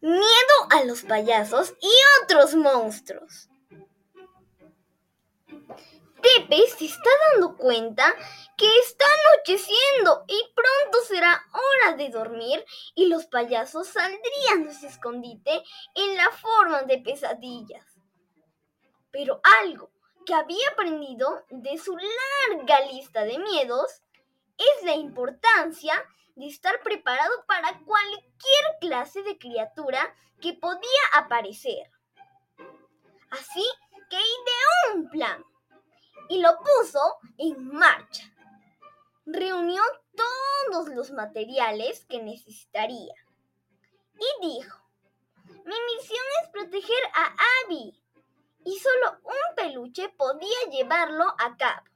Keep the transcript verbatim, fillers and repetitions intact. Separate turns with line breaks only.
Miedo a los payasos y otros monstruos. Pepe se está dando cuenta que está anocheciendo y pronto será hora de dormir y los payasos saldrían de su escondite en la forma de pesadillas. Pero algo que había aprendido de su larga lista de miedos es la importancia de estar preparado para cualquier clase de criatura que podía aparecer. Así que ideó un plan y lo puso en marcha. Reunió todos los materiales que necesitaría y dijo: mi misión es proteger a Abby y solo un peluche podía llevarlo a cabo.